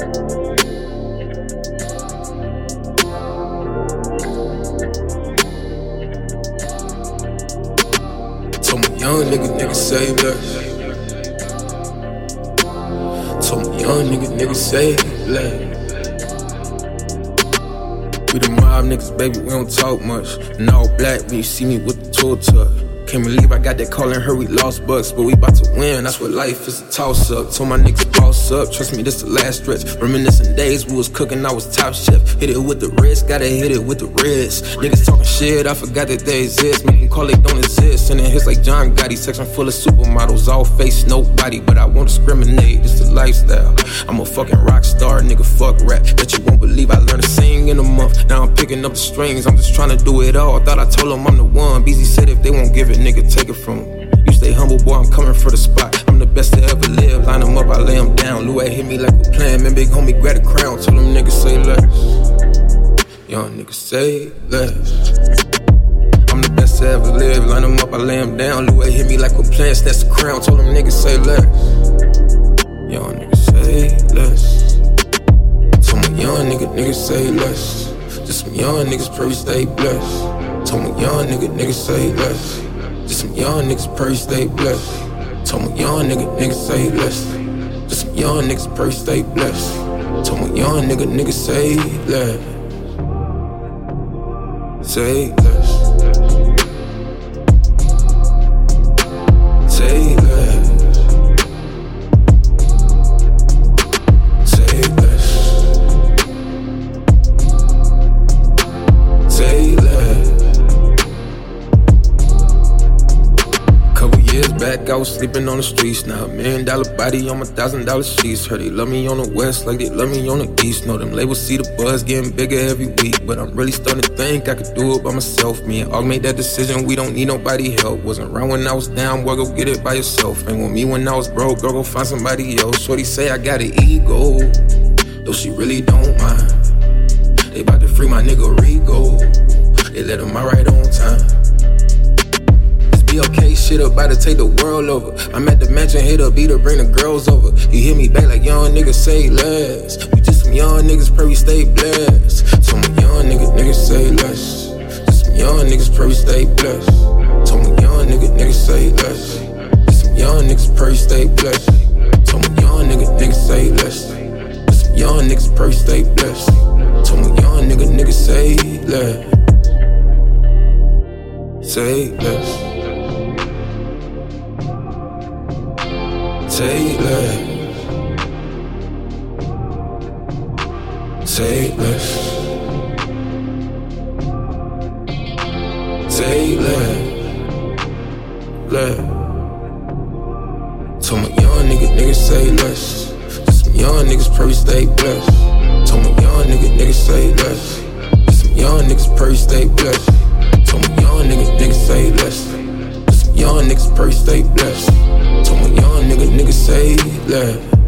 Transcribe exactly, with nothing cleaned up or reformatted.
Told my young nigga, nigga say less. Told my young nigga, nigga say less. We the mob niggas, baby, we don't talk much. And all black when you see me with the tour tuck. Can't believe I got that call and heard we lost bucks, but we bout to win, that's what life is, a toss up. Told my niggas boss up, trust me, this the last stretch. Reminiscing days, we was cooking, I was top chef. Hit it with the wrist, gotta hit it with the wrist. Niggas talking shit, I forgot that they exist. Make them call they don't exist. And then hits like John Gotti, section full of supermodels, all face, nobody, but I won't discriminate, this the lifestyle. I'm a fucking rock star, nigga, fuck rap. Bet you won't believe I learned to sing in a month. Now I'm picking up the strings, I'm just trying to do it all. Thought I told them I'm the one, B Z said if they won't give it, nigga, take it from him. You stay humble, boy, I'm coming for the spot. I'm the best to ever live, line them up, I lay them down. Louis hit me like we're playing, man, big homie, grab the crown. Told them niggas say less. Young niggas say less. I'm the best to ever live, line them up, I lay them down. Louis hit me like we're playing, snatch the crown. Told them niggas say less. Young niggas say less. Told my young nigga, niggas say less. Just some young niggas, pray stay blessed. Told my young nigga, niggas say less. Just some young niggas, pray stay blessed. Told my young nigga, niggas say less. Just some young niggas, pray stay blessed. Told my young nigga, niggas say less. Say less. Say less. Say less. Say less. Couple years back, I was sleeping on the streets. Now a million dollar body on my thousand dollar sheets. Heard they love me on the west like they love me on the east. Know them labels see the buzz getting bigger every week. But I'm really starting to think I could do it by myself. Me and Og made that decision, we don't need nobody help. Wasn't around when I was down, boy, go get it by yourself. Ain't with me when I was broke, girl, go find somebody else. Shorty say I got an ego, though she really don't mind. They bout to free my nigga Rigo. They let him out right on time. Be okay, shit about to take the world over. I'm at the mansion, hit up, beat to bring the girls over. You hit me back like young niggas say less. We just some young niggas, pray we stay blessed. Told my young niggas, niggas say less. Just some young niggas, pray we stay blessed. Told my young niggas, niggas say less. Just some young niggas, pray we stay blessed. Told my young niggas, niggas say less. Just some young niggas, pray we stay blessed. Told my young niggas, niggas say less. Say less. Say less. Say less. Say less. Less. Told my young nigga, niggas say less. Just some young niggas, pray stay blessed. Told my young nigga, niggas say less. Just some young niggas, pray stay blessed. Told my young nigga, niggas say less. Just some young niggas, pray stay blessed. Told my young nigga, nigga say less.